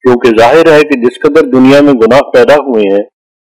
کیونکہ ظاہر ہے کہ جس قدر دنیا میں گناہ پیدا ہوئے ہیں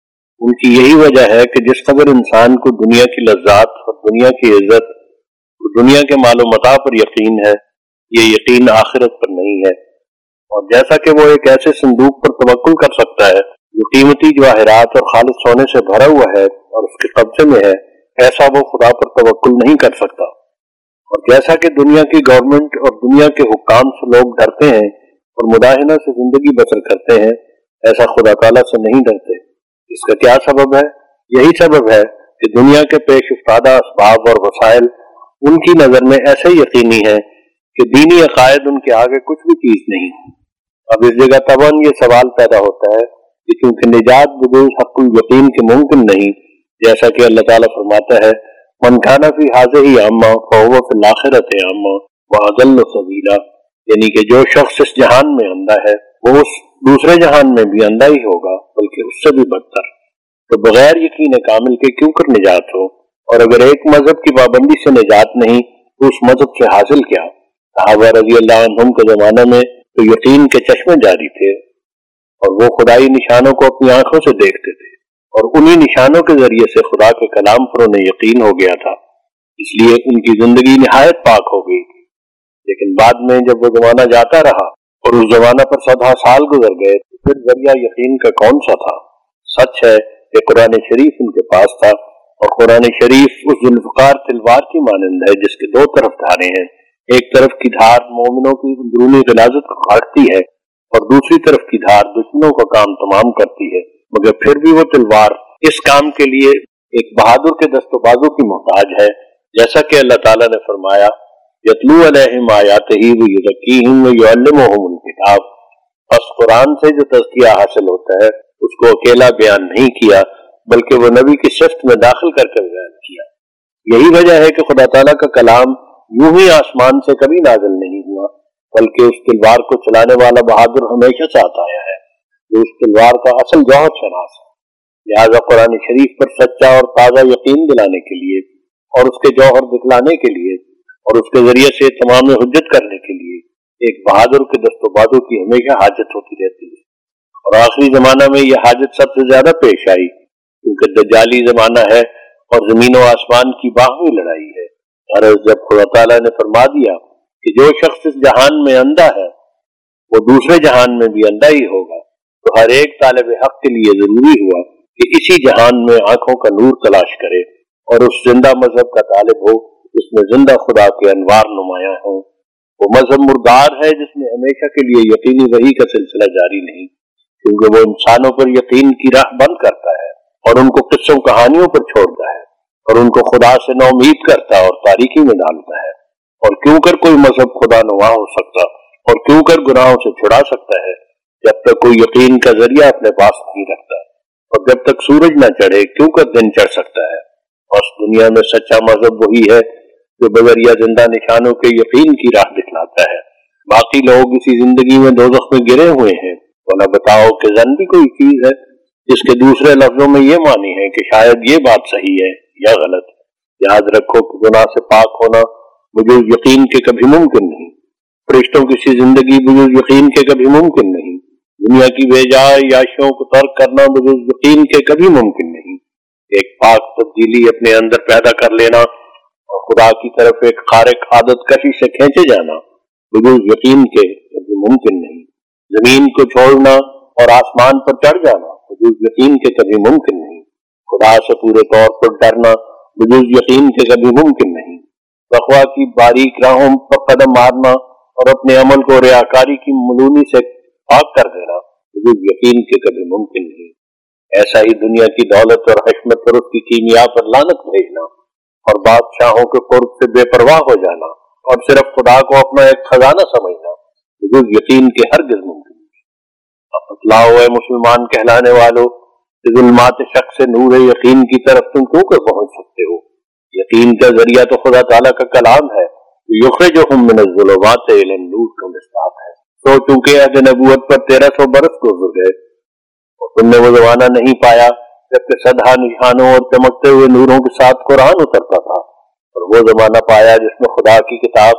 ان کی یہی وجہ ہے کہ جس قدر انسان کو دنیا کی لذات اور دنیا کی عزت اور دنیا کے مال و متاع پر یقین ہے، یہ یقین آخرت پر نہیں ہے۔ اور جیسا کہ وہ ایک ایسے صندوق پر توکل کر سکتا ہے جو قیمتی جواہرات اور خالص سونے سے بھرا ہوا ہے اور اس کے قبضے میں ہے، ایسا وہ خدا پر توکل نہیں کر سکتا۔ اور جیسا کہ دنیا کی گورنمنٹ اور دنیا کے حکام سے لوگ ڈرتے ہیں اور مداہنہ سے زندگی بسر کرتے ہیں، ایسا خدا تعالیٰ سے نہیں ڈرتے۔ اس کا کیا سبب ہے؟ یہی سبب ہے کہ دنیا کے پیش افتادہ اسباب اور وسائل ان کی نظر میں ایسے یقینی ہے کہ دینی عقائد ان کے آگے کچھ بھی چیز نہیں۔ اب اس جگہ طبعاً یہ سوال پیدا ہوتا ہے کہ کیونکہ نجات بجوز حق الیقین کے ممکن نہیں، جیسا کہ اللہ تعالیٰ فرماتا ہے من کان فی ہذہ اعمی فہو فی الآخرۃ اعمی واضل سبیلا، یعنی کہ جو شخص اس جہان میں اندھا ہے وہ اس دوسرے جہان میں بھی اندھا ہی ہوگا، بلکہ اس سے بھی بدتر۔ تو بغیر یقین کامل کے کیوں کر نجات ہو؟ اور اگر ایک مذہب کی پابندی سے نجات نہیں تو اس مذہب سے حاصل کیا؟ صحابہ رضی اللہ عنہم کے زمانے میں تو یقین کے چشمے جاری تھے اور وہ خدائی نشانوں کو اپنی آنکھوں سے دیکھتے تھے، اور انہی نشانوں کے ذریعے سے خدا کے کلام پر انہیں یقین ہو گیا تھا، اس لیے ان کی زندگی نہایت پاک ہو گئی تھی۔ لیکن بعد میں جب وہ زمانہ جاتا رہا اور اس زمانہ پر 100 سال گزر گئے تو پھر ذریعہ یقین کا کون سا تھا؟ سچ ہے کہ قرآن شریف ان کے پاس تھا، اور قرآن شریف اس ذوالفقار تلوار کی مانند ہے جس کے دو طرف دھاریں ہیں، ایک طرف کی دھار مومنوں کی اندرونی غلاظت کو کاٹتی ہے اور دوسری طرف کی دھار دشمنوں کا کام تمام کرتی ہے، مگر پھر بھی وہ تلوار اس کام کے لیے ایک بہادر کے دست و بازو کی محتاج ہے، جیسا کہ اللہ تعالیٰ نے فرمایا یتلو علیہم آیاتہ ویزکیہم ویعلمہم الکتاب۔ پس قرآن سے جو تزکیہ حاصل ہوتا ہے اس کو اکیلا بیان نہیں کیا بلکہ وہ نبی کی صفت میں داخل کر کے بیان کیا۔ یہی وجہ ہے کہ خدا تعالیٰ کا کلام یوں ہی آسمان سے کبھی نازل نہیں ہوا، بلکہ اس تلوار کو چلانے والا بہادر ہمیشہ ساتھ آیا ہے جو اس تلوار کا اصل جوہر شناس ہے۔ لہذا قرآن شریف پر سچا اور تازہ یقین دلانے کے لیے اور اس کے جوہر دکھلانے کے لیے اور اس کے ذریعے سے تمام حجت کرنے کے لیے ایک بہادر کے دست و بازو کی ہمیشہ حاجت ہوتی رہتی ہے، اور آخری زمانہ میں یہ حاجت سب سے زیادہ پیش آئی کیونکہ دجالی زمانہ ہے اور زمین و آسمان کی باہمی لڑائی ہے۔ اور جب خدا تعالیٰ نے فرما دیا کہ جو شخص اس جہان میں اندھا ہے وہ دوسرے جہان میں بھی اندھا ہی ہوگا، تو ہر ایک طالب حق کے لیے ضروری ہوا کہ اسی جہان میں آنکھوں کا نور تلاش کرے اور اس زندہ مذہب کا طالب ہو جس میں زندہ خدا کے انوار نمایاں ہوں۔ وہ مذہب مردار ہے جس میں ہمیشہ کے لیے یقینی وحی کا سلسلہ جاری نہیں، کیونکہ وہ انسانوں پر یقین کی راہ بند کرتا ہے اور ان کو قصوں کہانیوں پر چھوڑتا ہے اور ان کو خدا سے نو امید کرتا اور تاریکی میں ڈالتا ہے۔ اور کیوں کر کوئی مذہب خدا نما ہو سکتا اور کیوں کر گناہوں سے چھڑا سکتا ہے جب تک کوئی یقین کا ذریعہ اپنے پاس نہیں رکھتا، اور جب تک سورج نہ چڑھے کیوں کر دن چڑھ سکتا ہے۔ اور دنیا میں سچا مذہب وہی ہے جو بذریعہ زندہ نشانوں کے یقین کی راہ دکھلاتا ہے۔ باقی لوگ اسی زندگی میں دوزخ میں گرے ہوئے ہیں، تو نہ بتاؤ کہ زن بھی کوئی چیز ہے جس کے دوسرے لفظوں میں یہ معنی ہے کہ شاید یہ بات صحیح ہے یا غلط۔ یاد رکھو کہ گناہ سے پاک ہونا بجوز یقین کے کبھی ممکن نہیں، فرشتوں کی زندگی بجوز یقین کے کبھی ممکن نہیں، دنیا کی بے جا عیاشیوں کو ترک کرنا بجوز یقین کے کبھی ممکن نہیں، ایک پاک تبدیلی اپنے اندر پیدا کر لینا اور خدا کی طرف ایک خارق عادت کشی سے کھینچے جانا بجوز یقین کے کبھی ممکن نہیں، زمین کو چھوڑنا اور آسمان پر چڑھ جانا بجوز یقین کے کبھی ممکن نہیں، خدا سے پورے طور پر ڈرنا بجوز یقین کے کبھی ممکن نہیں، تقویٰ کی باریک راہوں پر قدم مارنا اور اپنے عمل کو ریاکاری کی ملولی سے پاک کر دینا بجوز یقین کے کبھی ممکن نہیں۔ ایسا ہی دنیا کی دولت اور حشمت پر اس کی کیمیا پر لعنت بھیجنا اور بادشاہوں کے قرب سے بے پرواہ ہو جانا اور صرف خدا کو اپنا ایک خزانہ سمجھنا بجوز یقین کے ہرگز ممکن نہیں۔ اب بتلاؤ اے مسلمان کہلانے والوں کہ ظلمات شک سے نور یقین کی طرف تم کیوں کر پہنچ سکتے ہو؟ یقین کا ذریعہ تو خدا تعالیٰ کا کلام ہے، یخرجہم من الظلمات الی النور کا مصداق ہے۔ تو چونکہ عہد نبوت پر 1300 برس گزر گئے اور تم نے وہ زمانہ نہیں پایا جبکہ سدھا نشانوں اور چمکتے ہوئے نوروں کے ساتھ قرآن اترتا تھا، اور وہ زمانہ پایا جس میں خدا کی کتاب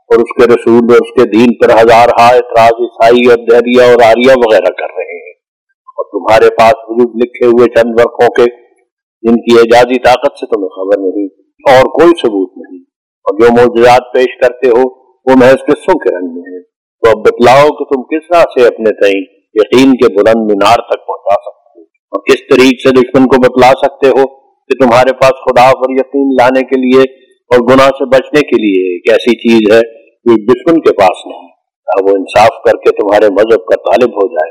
اور اس کے رسول اور اس کے دین پر ہزارہا اعتراض عیسائی اور دہریہ اور آریہ وغیرہ کر رہے ہیں، اور تمہارے پاس وجود لکھے ہوئے چند ورقوں کے جن کی اعجازی طاقت سے تمہیں خبر نہیں اور کوئی ثبوت نہیں، اور جو معجزات پیش کرتے ہو وہ محض قصوں کے رنگ میں ہیں، تو اب بتلاؤ کہ تم کس طرح سے اپنے تئیں یقین کے بلند مینار تک پہنچا سکتے ہو، اور کس طریق سے دشمن کو بتلا سکتے ہو کہ تمہارے پاس خدا پر یقین لانے کے لیے اور گناہ سے بچنے کے لیے ایک ایسی چیز ہے جو دشمن کے پاس نہیں، وہ انصاف کر کے تمہارے مذہب کا طالب ہو جائے۔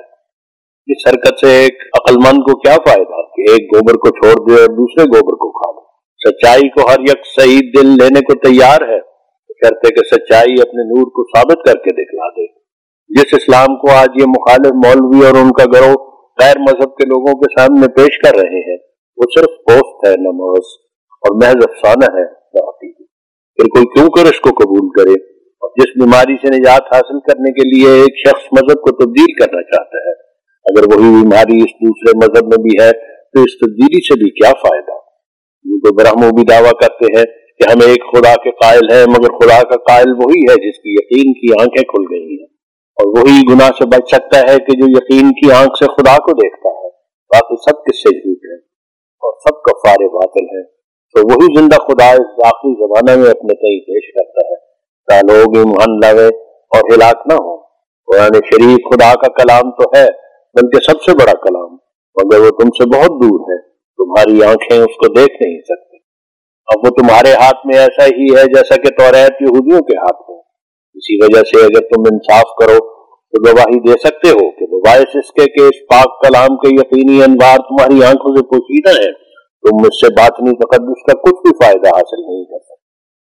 اس حرکت سے ایک عقل مند کو کیا فائدہ کہ ایک گوبر کو چھوڑ دے اور دوسرے گوبر کو کھا لے۔ سچائی کو ہر یک صحیح دل لینے کو تیار ہے، شرط ہے کہ سچائی اپنے نور کو ثابت کر کے دکھلا دے۔ جس اسلام کو آج یہ مخالف مولوی اور ان کا گروہ غیر مذہب کے لوگوں کے سامنے پیش کر رہے ہیں، وہ صرف پوسٹ ہے، نماز اور محض افسانہ ہے، نہ حقیقت۔ پھر کوئی کیوں کر اس کو قبول کرے؟ اور جس بیماری سے نجات حاصل کرنے کے لیے ایک شخص مذہب کو تبدیل کرنا چاہتا ہے، اگر وہی بیماری اس دوسرے مذہب میں بھی ہے تو اس تبدیلی سے بھی کیا فائدہ؟ یہ تو برہمو بھی دعویٰ کرتے ہیں کہ ہم ایک خدا کے قائل ہیں، مگر خدا کا قائل وہی ہے جس کی یقین کی آنکھیں کھل گئی ہیں، اور وہی گناہ سے بچ سکتا ہے کہ جو یقین کی آنکھ سے خدا کو دیکھتا ہے۔ باقی سب کس سے جھوٹ ہے اور سب کفار باطل ہے۔ تو وہی زندہ خدا اس آخری زمانے میں اپنے تئیں پیش کرتا ہے تا لوگ ایمان لائے اور ہلاک نہ ہو۔ قرآن شریف خدا کا کلام تو ہے، بلکہ سب سے بڑا کلام، مگر وہ تم سے بہت دور ہے، تمہاری آنکھیں اس کو دیکھ نہیں سکتی۔ اب وہ تمہارے ہاتھ میں ایسا ہی ہے جیسا کہ توریت یہودیوں کے ہاتھ میں۔ اسی وجہ سے اگر تم انصاف کرو تو گواہی دے سکتے ہو کہ بباعث اس کے کہ اس پاک کلام کے یقینی انوار تمہاری آنکھوں سے پوشیدہ ہیں، تم مجھ سے باطنی تقدس کا کچھ بھی فائدہ حاصل نہیں کر سکتے۔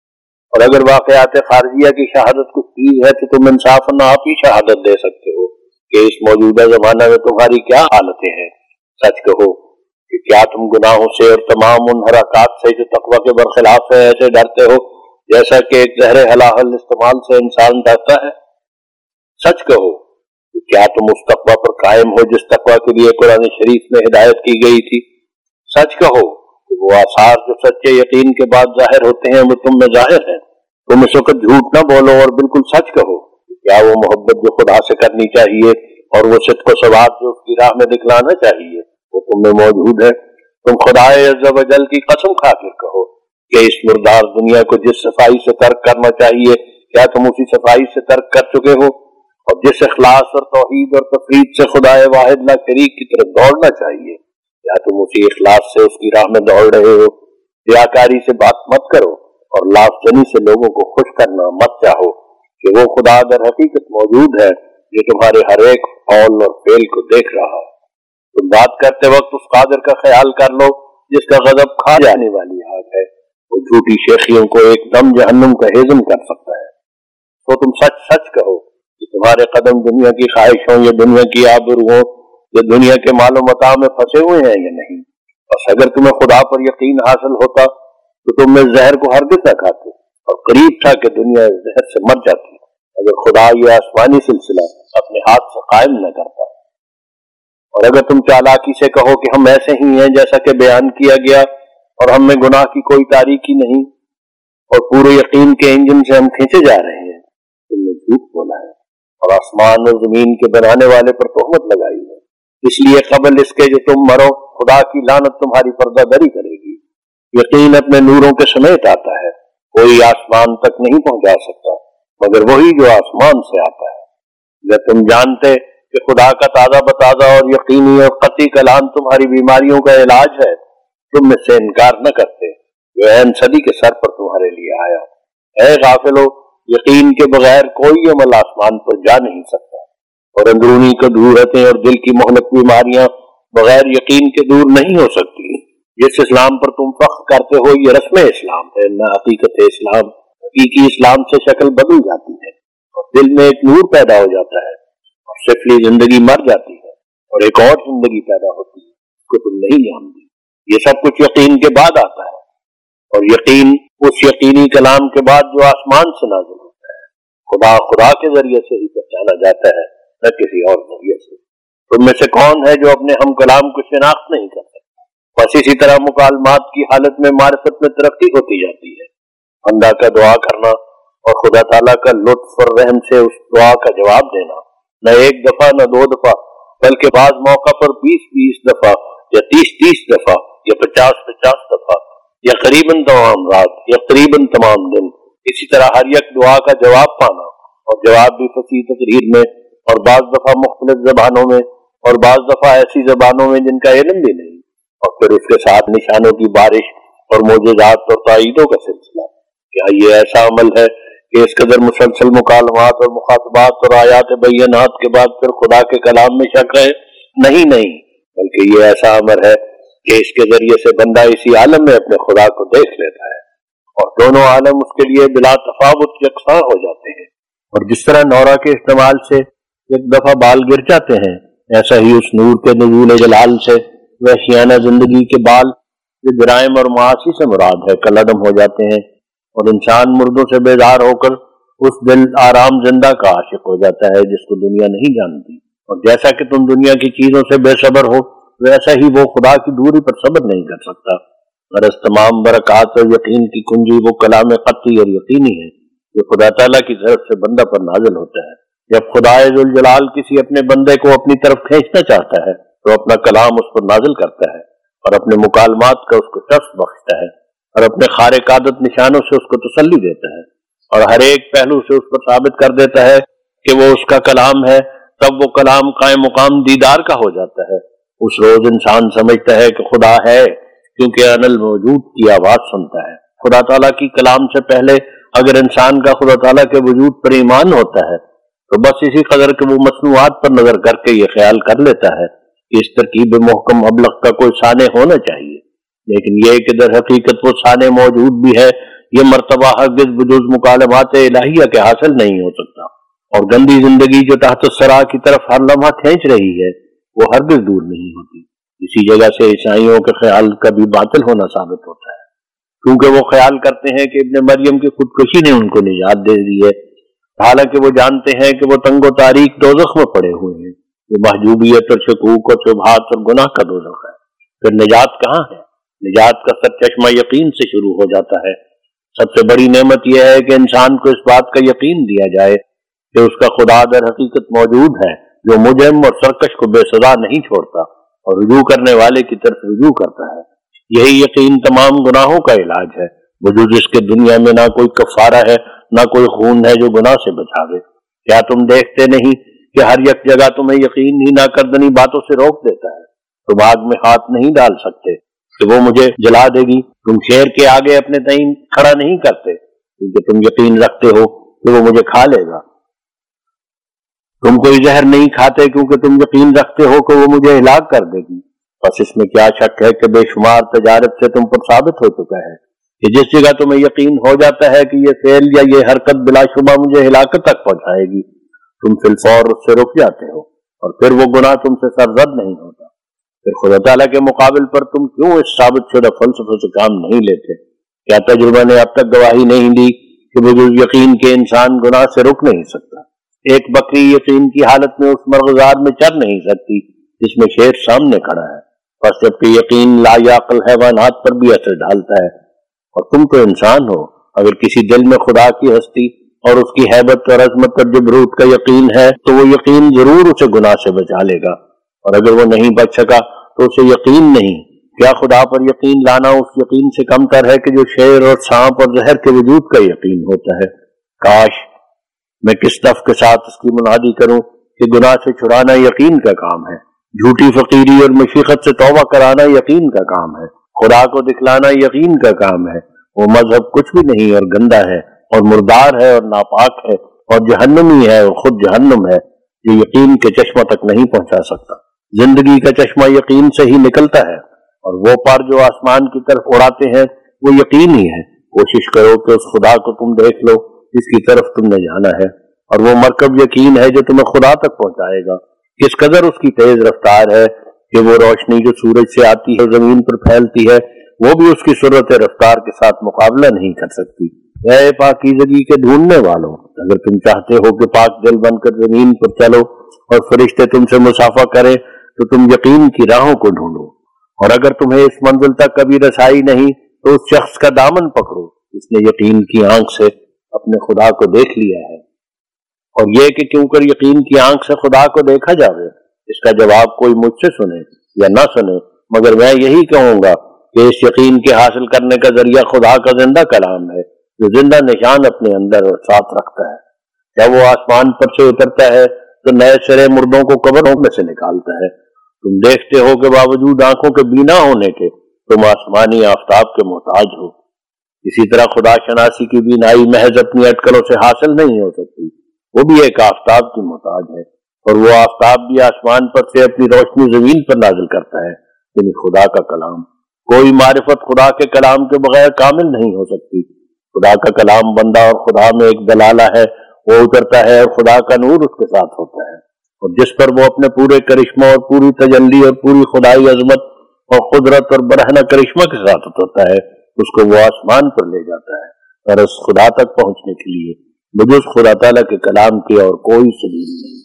اور اگر واقعات خارجیہ کی شہادت کچھ چیز ہے تو تم انصاف نہ آپ ہی شہادت دے سکتے ہو کہ اس موجودہ زمانہ میں تمہاری کیا حالتیں ہیں۔ سچ کہو کہ کیا تم گناہوں سے اور تمام ان حرکات سے جو تقوی کے برخلاف ہے ایسے ڈرتے ہو جیسا کہ ایک زہر حلاحل استعمال سے انسان ڈرتا ہے؟ سچ کہو کہ کیا تم اس تقوی پر قائم ہو جس تقوی کے لیے قرآن شریف میں ہدایت کی گئی تھی؟ سچ کہو کہ وہ آثار جو سچے یقین کے بعد ظاہر ہوتے ہیں وہ تم میں ظاہر ہیں۔ تم اس وقت جھوٹ نہ بولو اور بالکل سچ کہو کہ کیا وہ محبت جو خدا سے کرنی چاہیے اور وہ صدق و ثبات جو اس کی راہ میں دکھلانا چاہیے وہ تم میں موجود ہے۔ تم خدا عز و جل کی قسم کھا کر کہو کہ اس مردار دنیا کو جس صفائی سے ترک کرنا چاہیے کیا تم اسی صفائی سے ترک کر چکے ہو، اور جس اخلاص اور توحید اور تفرید سے خدا واحد لا شریک کی طرف دوڑنا چاہیے کیا تم اسی اخلاص سے اس کی راہ میں دوڑ رہے ہو؟ ریاکاری سے بات مت کرو اور لاف زنی سے لوگوں کو خوش کرنا مت چاہو کہ وہ خدا در حقیقت موجود ہے جو تمہارے ہر ایک قول اور فعل کو دیکھ رہا ہے۔ تم بات کرتے وقت اس قادر کا خیال کر لو جس کا غضب کھا جانے والی آگ ہے، وہ جھوٹی شیخیوں کو ایک دم جہنم کا ہضم کر سکتا ہے۔ تو تم سچ سچ کہو کہ تمہارے قدم دنیا کی خواہشوں یا دنیا کی آبروؤں یا دنیا کے مال و متاع میں پھنسے ہوئے ہیں یا نہیں۔ بس اگر تمہیں خدا پر یقین حاصل ہوتا تو تم اس زہر کو ہرگز نہ کھاتے، اور قریب تھا کہ دنیا اس زہر سے مر جاتی اگر خدا یہ آسمانی سلسلہ اپنے ہاتھ سے قائم نہ کرتا۔ اور اگر تم چالاکی سے کہو کہ ہم ایسے ہی ہیں جیسا کہ بیان کیا گیا اور ہم میں گناہ کی کوئی تاریکی نہیں اور پورے یقین کے انجن سے ہم کھینچے جا رہے ہیں، تم نے جھوٹ بولا ہے اور آسمان اور زمین کے بنانے والے پر تہمت لگائی ہے۔ اس لیے قبل اس کے جو تم مرو خدا کی لعنت تمہاری پردہ دری کرے گی۔ یقین اپنے نوروں کے سمیت آتا ہے، کوئی آسمان تک نہیں پہنچا سکتا مگر وہی جو آسمان سے آتا ہے۔ جب تم جانتے کہ خدا کا تازہ بتازہ اور یقینی اور قطعی کلام تمہاری بیماریوں کا علاج ہے، تم اس سے انکار نہ کرتے جو عین صدی کے سر پر تمہارے لیے آیا۔ اے غافلو، یقین کے بغیر کوئی عمل آسمان پر جا نہیں سکتا، اور اندرونی کدورتیں اور دل کی مہلک بیماریاں بغیر یقین کے دور نہیں ہو سکتی۔ جس اسلام پر تم فخر کرتے ہو یہ رسم اسلام ہے، نہ حقیقت اسلام۔ حقیقی اسلام سے شکل بدل جاتی ہے اور دل میں ایک نور پیدا ہو جاتا ہے، اور سفلی زندگی مر جاتی ہے اور ایک اور زندگی پیدا ہوتی ہے اس کو تم نہیں جانتے۔ یہ سب کچھ یقین کے بعد آتا ہے، اور یقین اس یقینی کلام کے بعد جو آسمان سے نازل ہوتا ہے۔ خدا کے ذریعے سے ہی پہچانا جاتا ہے، نہ کسی اور ذریعے سے۔ تم میں سے کون ہے جو اپنے ہم کلام کو شناخت نہیں کرتا؟ بس اسی طرح مکالمات کی حالت میں معرفت میں ترقی ہوتی جاتی ہے۔ اندھا کا دعا کرنا اور خدا تعالیٰ کا لطف اور رحم سے اس دعا کا جواب دینا، نہ ایک دفعہ نہ دو دفعہ، بلکہ بعض موقع پر 20 دفعہ یا 30 دفعہ یا 50 دفعہ یا قریباً تمام رات یا قریباً تمام دن، اسی طرح ہر یک دعا کا جواب پانا، اور جواب بھی فصیح تقریر میں، اور بعض دفعہ مختلف زبانوں میں، اور بعض دفعہ ایسی زبانوں میں جن کا علم بھی نہیں، اور پھر اس کے ساتھ نشانوں کی بارش اور معجزات اور تائیدوں کا سلسلہ۔ کیا یہ ایسا عمل ہے کہ اس قدر مسلسل مکالمات اور مخاطبات اور آیات بینات کے بعد پھر خدا کے کلام میں شک ہے؟ نہیں، بلکہ یہ ایسا امر ہے کہ اس کے ذریعے سے بندہ اسی عالم میں اپنے خدا کو دیکھ لیتا ہے، اور دونوں عالم اس کے لیے بلا تفاوت یکساں ہو جاتے ہیں۔ اور جس طرح نورہ کے استعمال سے ایک دفعہ بال گر جاتے ہیں، ایسا ہی اس نور کے نزول جلال سے وحشیانہ زندگی کے بال جو جرائم اور معاصی سے مراد ہے کالعدم ہو جاتے ہیں، اور انسان مردوں سے بیدار ہو کر اس دل آرام زندہ کا عاشق ہو جاتا ہے جس کو دنیا نہیں جانتی۔ اور جیسا کہ تم دنیا کی چیزوں سے بے صبر ہو، ویسا ہی وہ خدا کی دوری پر صبر نہیں کر سکتا۔ غرض تمام برکات اور یقین کی کنجی وہ کلام قطعی اور یقینی ہے جو خدا تعالیٰ کی طرف سے بندہ پر نازل ہوتا ہے۔ جب خدا ذوالجلال کسی اپنے بندے کو اپنی طرف کھینچنا چاہتا ہے تو اپنا کلام اس پر نازل کرتا ہے، اور اپنے مکالمات کا اس کو شخص بخشتا ہے، اور اپنے خارق عادت نشانوں سے اس کو تسلی دیتا ہے، اور ہر ایک پہلو سے اس پر ثابت کر دیتا ہے کہ وہ اس کا کلام ہے۔ تب وہ کلام قائم مقام دیدار کا ہو جاتا ہے۔ اس روز انسان سمجھتا ہے کہ خدا ہے، کیونکہ ان الموجود کی آواز سنتا ہے۔ خدا تعالیٰ کی کلام سے پہلے اگر انسان کا خدا تعالیٰ کے وجود پر ایمان ہوتا ہے تو بس اسی قدر کہ وہ مصنوعات پر نظر کر کے یہ خیال کر لیتا ہے کہ اس ترکیب محکم ابلغ کا کوئی سانع ہونا چاہیے، لیکن یہ کہ در حقیقت وہ سانع موجود بھی ہے، یہ مرتبہ ہرگز بجز مکالمات الہیہ کے حاصل نہیں ہو سکتا۔ اور گندی زندگی جو تحت الثری کی طرف ہر لمحہ کھینچ رہی ہے وہ ہرگز دور نہیں ہوتی۔ اسی جگہ سے عیسائیوں کے خیال کا بھی باطل ہونا ثابت ہوتا ہے، کیونکہ وہ خیال کرتے ہیں کہ ابن مریم کی خودکشی نے ان کو نجات دے دی ہے، حالانکہ وہ جانتے ہیں کہ وہ تنگ و تاریک دوزخ میں پڑے ہوئے ہیں۔ وہ محجوبیت اور شکوک اور شبہات اور گناہ کا دوزخ ہے۔ پھر نجات کہاں ہے؟ نجات کا سرچشمہ یقین سے شروع ہو جاتا ہے۔ سب سے بڑی نعمت یہ ہے کہ انسان کو اس بات کا یقین دیا جائے کہ اس کا خدا در حقیقت موجود ہے، جو مجرم اور سرکش کو بے سزا نہیں چھوڑتا اور رجوع کرنے والے کی طرف رجوع کرتا ہے۔ یہی یقین تمام گناہوں کا علاج ہے، وجود اس کے دنیا میں نہ کوئی کفارہ ہے، نہ کوئی خون ہے جو گناہ سے بچاوے۔ کیا تم دیکھتے نہیں کہ ہر یک جگہ تمہیں یقین ہی نہ کردنی باتوں سے روک دیتا ہے؟ تم آگ میں ہاتھ نہیں ڈال سکتے کہ وہ مجھے جلا دے گی۔ تم شیر کے آگے اپنے تئیں کھڑا نہیں کرتے کیونکہ تم یقین رکھتے ہو کہ وہ مجھے کھا لے گا۔ تم کوئی زہر نہیں کھاتے کیونکہ تم یقین رکھتے ہو کہ وہ مجھے ہلاک کر دے گی۔ بس اس میں کیا شک ہے کہ بے شمار تجارب سے تم پر ثابت ہو چکا ہے کہ جس جگہ تمہیں یقین ہو جاتا ہے کہ یہ فعل یا یہ حرکت بلا شبہ مجھے ہلاکت تک پہنچائے گی، تم فی الفور اس سے رک جاتے ہو، اور پھر وہ گناہ تم سے سرزد نہیں ہوتا۔ پھر خدا تعالیٰ کے مقابل پر تم کیوں اس ثابت شدہ فلسفے سے کام نہیں لیتے؟ کیا تجربہ نے اب تک گواہی نہیں دی کہ بجز یقین کے انسان گناہ سے رک نہیں سکتا؟ ایک بکری یقین کی حالت میں اس مرغزار میں چر نہیں سکتی جس میں شیر سامنے کھڑا ہے، بس جبکہ یقین لا یعقل حیوانات پر بھی اثر ڈالتا ہے۔ اور تم تو انسان ہو، اگر کسی دل میں خدا کی ہستی اور اس کی ہیبت اور عظمت اور جبروت کا یقین ہے تو وہ یقین ضرور اسے گناہ سے بچا لے گا، اور اگر وہ نہیں بچ سکا تو اسے یقین نہیں۔ کیا خدا پر یقین لانا اس یقین سے کم تر ہے کہ جو شیر اور سانپ اور زہر کے وجود کا یقین ہوتا ہے؟ کاش میں کس طف کے ساتھ اس کی منادی کروں کہ گناہ سے چھڑانا یقین کا کام ہے، جھوٹی فقیری اور مشیقت سے توبہ کرانا یقین کا کام ہے، خدا کو دکھلانا یقین کا کام ہے۔ وہ مذہب کچھ بھی نہیں اور گندا ہے اور مردار ہے اور ناپاک ہے اور جہنمی ہے اور خود جہنم ہے، جو یقین کے چشمہ تک نہیں پہنچا سکتا۔ زندگی کا چشمہ یقین سے ہی نکلتا ہے، اور وہ پر جو آسمان کی طرف اڑاتے ہیں وہ یقین ہی ہے۔ کوشش کرو کہ اس خدا کو تم دیکھ لو جس کی طرف تم نے جانا ہے، اور وہ مرکب یقین ہے جو تمہیں خدا تک پہنچائے گا۔ کس قدر اس کی تیز رفتار ہے کہ وہ روشنی جو سورج سے آتی ہے زمین پر پھیلتی ہے وہ بھی اس کی سرعت رفتار کے ساتھ مقابلہ نہیں کر سکتی۔ اے پاکیزگی کے ڈھونڈنے والوں، اگر تم چاہتے ہو کہ پاک دل بن کر زمین پر چلو اور فرشتے تم سے مسافہ کریں تو تم یقین کی راہوں کو ڈھونڈو، اور اگر تمہیں اس منزل تک کبھی رسائی نہیں تو اس شخص کا دامن پکڑو جس نے یقین کی آنکھ سے اپنے خدا کو دیکھ لیا ہے۔ اور یہ کہ کیوں کر یقین کی آنکھ سے خدا کو دیکھا جاوے، اس کا جواب کوئی مجھ سے سنے یا نہ سنے، مگر میں یہی کہوں گا کہ اس یقین کے حاصل کرنے کا ذریعہ خدا کا زندہ کلام ہے، جو زندہ نشان اپنے اندر اور ساتھ رکھتا ہے۔ جب وہ آسمان پر سے اترتا ہے تو نئے سرے مردوں کو قبروں میں سے نکالتا ہے۔ تم دیکھتے ہو کہ باوجود آنکھوں کے بینا ہونے کے تم آسمانی آفتاب کے محتاج ہو۔ اسی طرح خدا شناسی کی بینائی محض اپنی اٹکلوں سے حاصل نہیں ہو سکتی، وہ بھی ایک آفتاب کی محتاج ہے، اور وہ آفتاب بھی آسمان پر سے اپنی روشنی زمین پر نازل کرتا ہے، یعنی خدا کا کلام۔ کوئی معرفت خدا کے کلام کے بغیر کامل نہیں ہو سکتی۔ خدا کا کلام بندہ اور خدا میں ایک دلالہ ہے، وہ اترتا ہے اور خدا کا نور اس کے ساتھ ہوتا ہے، اور جس پر وہ اپنے پورے کرشمہ اور پوری تجلی اور پوری خدائی عظمت اور قدرت اور برہنہ کرشمہ کے ساتھ اترتا ہے، اس کو وہ آسمان پر لے جاتا ہے، اور اس خدا تک پہنچنے کے لیے بجز خدا تعالیٰ کے کلام کی اور کوئی سبیل نہیں۔